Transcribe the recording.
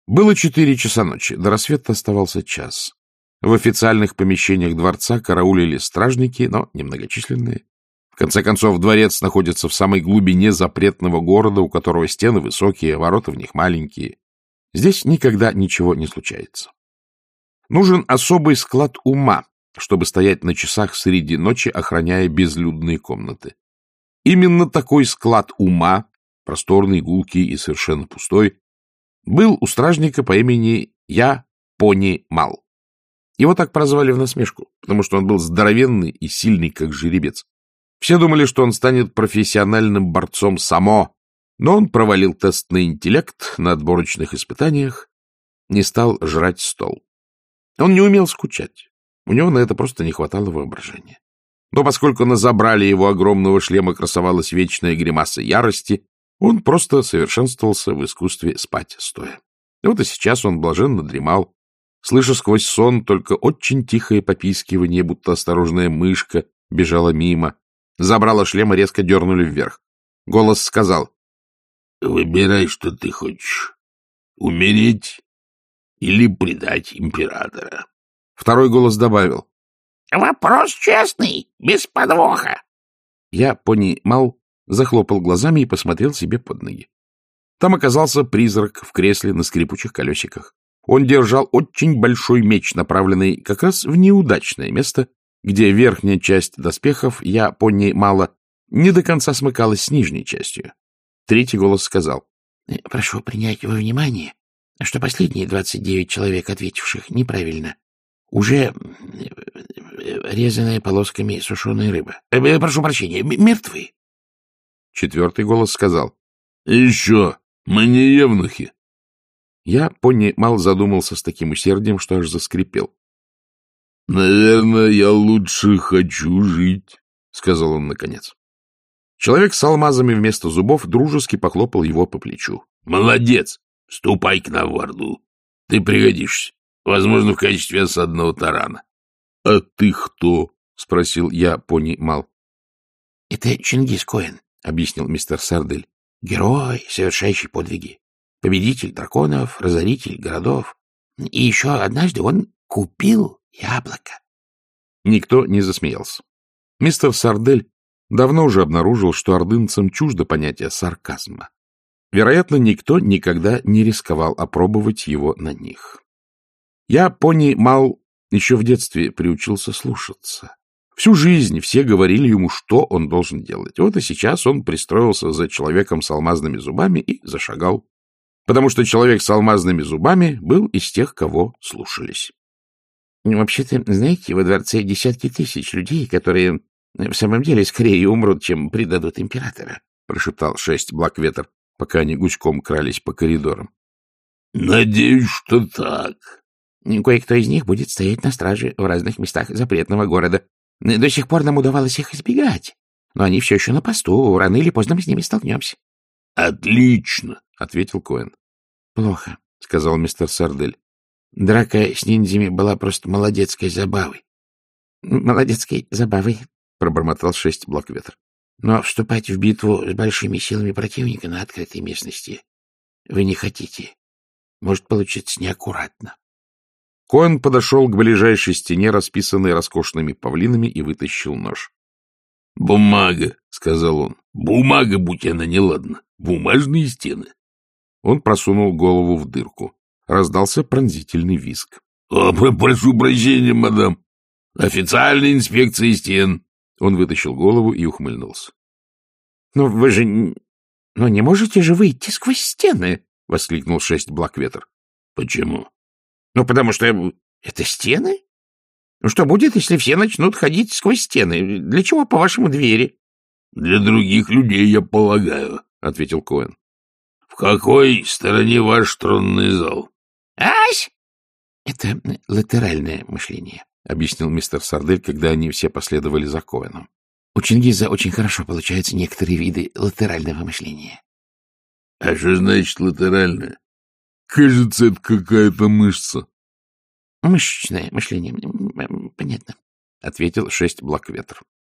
Было 4 часа ночи, до рассвета оставался час. В официальных помещениях дворца караулили стражники, но немногочисленные. В конце концов, дворец находится в самой глубине запретного города, у которого стены высокие, ворота в них маленькие. Здесь никогда ничего не случается. Нужен особый склад ума, чтобы стоять на часах среди ночи, охраняя безлюдные комнаты. Именно такой склад ума, просторный, гулкий и совершенно пустой, был у стражника по имени Я-Пони Мал. Его так прозвали в насмешку, потому что он был здоровенный и сильный, как жеребец. Все думали, что он станет профессиональным борцом само, но он провалил тест на интеллект на отборочных испытаниях, не стал жрать стол. Он не умел скучать, у него на это просто не хватало воображения. Но поскольку на забрале его огромного шлема красовалась вечная гримаса ярости, он просто совершенствовался в искусстве спать стоя. И вот и сейчас он блаженно дремал, слыша сквозь сон только очень тихое попискивание, будто осторожная мышка бежала мимо. Забрало шлема резко дернули вверх. Голос сказал: — Выбирай, что ты хочешь. Умереть или предать императора. Второй голос добавил: — Вопрос честный, без подвоха. Я понимал, захлопал глазами и посмотрел себе под ноги. Там оказался призрак в кресле на скрипучих колесиках. Он держал очень большой меч, направленный как раз в неудачное место, где верхняя часть доспехов, я понимала, не до конца смыкалась с нижней частью. Третий голос сказал: — Прошу принять во внимание, что последние 29 человек, ответивших неправильно, уже резаная полосками сушеная рыба. Прошу прощения, мертвы. Четвертый голос сказал: — Еще, мы не евнухи. Я понимал, задумался с таким усердием, что аж заскрипел. — Наверное, я лучше хочу жить, — сказал он наконец. Человек с алмазами вместо зубов дружески похлопал его по плечу. — Молодец! Ступай к нам в Орду. Ты пригодишься. Возможно, в качестве осадного тарана. — А ты кто? — спросил я понимал. — Это Чингис Коэн, — объяснил мистер Сардель. — Герой, совершающий подвиги. Победитель драконов, разоритель городов. И еще однажды он купил яблоко. Никто не засмеялся. Мистер Сардель давно уже обнаружил, что ордынцам чуждо понятие сарказма. Вероятно, никто никогда не рисковал опробовать его на них. Я понимал, еще в детстве приучился слушаться. Всю жизнь все говорили ему, что он должен делать. Вот и сейчас он пристроился за человеком с алмазными зубами и зашагал. Потому что человек с алмазными зубами был из тех, кого слушались. — Вообще-то, знаете, во дворце десятки тысяч людей, которые в самом деле скорее умрут, чем предадут императора, — прошептал 6 Блэкветер, пока они гуськом крались по коридорам. — Надеюсь, что так. Кое-кто из них будет стоять на страже в разных местах запретного города. До сих пор нам удавалось их избегать, но они все еще на посту, рано или поздно мы с ними столкнемся. — Отлично, — ответил Коэн. — Плохо, — сказал мистер Сардель. Драка с ниндзями была просто молодецкой забавой. — Молодецкой забавой, — пробормотал 6 Блэкветер. — Но вступать в битву с большими силами противника на открытой местности вы не хотите. Может получиться неаккуратно. Коэн подошел к ближайшей стене, расписанной роскошными павлинами, и вытащил нож. — Бумага, — сказал он. — Бумага, будь она неладна. Бумажные стены. Он просунул голову в дырку. Раздался пронзительный визг. — Прошу прощения, мадам. Официальная инспекция стен. Он вытащил голову и ухмыльнулся. — Но вы же... Но не можете же выйти сквозь стены? — воскликнул 6 Блэкветер. — Почему? — Ну, потому что это стены. Ну, что будет, если все начнут ходить сквозь стены? Для чего, по-вашему, двери? — Для других людей, я полагаю, — ответил Коэн. — В какой стороне ваш тронный зал? — Ась! — Это латеральное мышление, — объяснил мистер Сардель, когда они все последовали за Коэном. У Чингиза очень хорошо получаются некоторые виды латерального мышления. — А что значит латеральное? Кажется, это какая-то мышца. — Мышечное мышление. Понятно, — ответил 6 Блэкветер.